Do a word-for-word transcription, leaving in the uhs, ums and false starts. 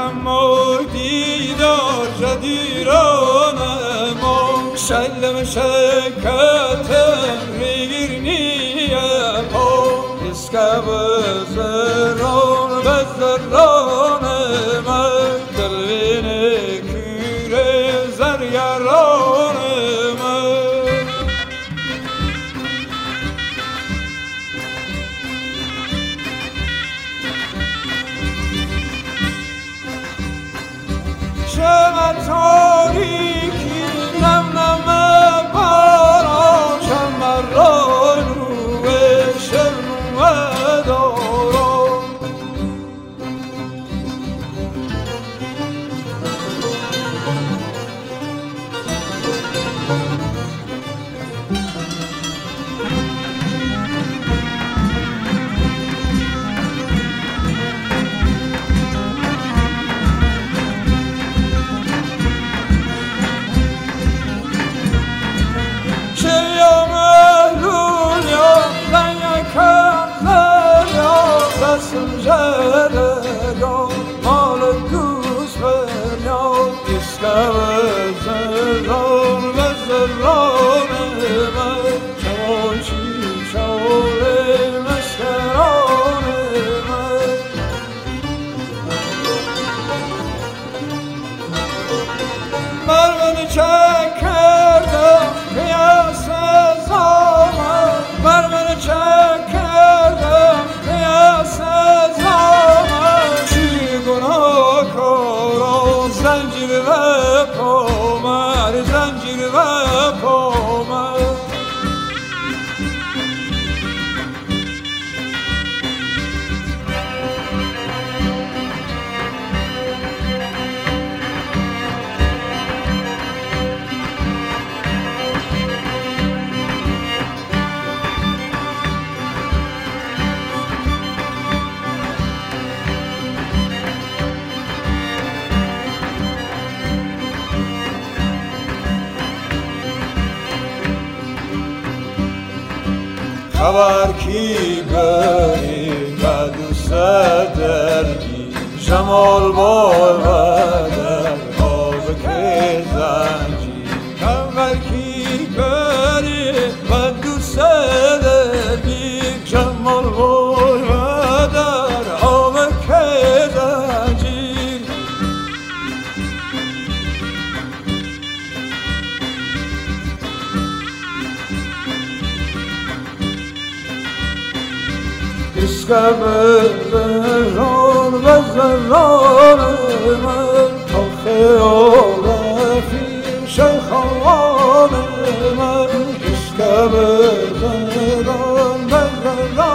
اما دیدار جدیرانم شلم شکتم ریگیر نیم اسکب زران بزرانم دلوین کوره زرگرانم شب تاریکی نم نم باران شمر را روی شرم دارم جرگان مال گوز بریان اسکب زران و زران من چمانچی شال مسکران من بر من چک کردم قیاس زمان بر من چک کردم قیاس زنجیر و پامر زنجیر و پامر خبر کی بری و دوست درگی جمال بای و در آب که زنجی خبر کی بری و دوست درگی جمال بای و در آب که زنجی اسکب زران و زران من تا خیال رفیم شیخان من اسکب زران و زران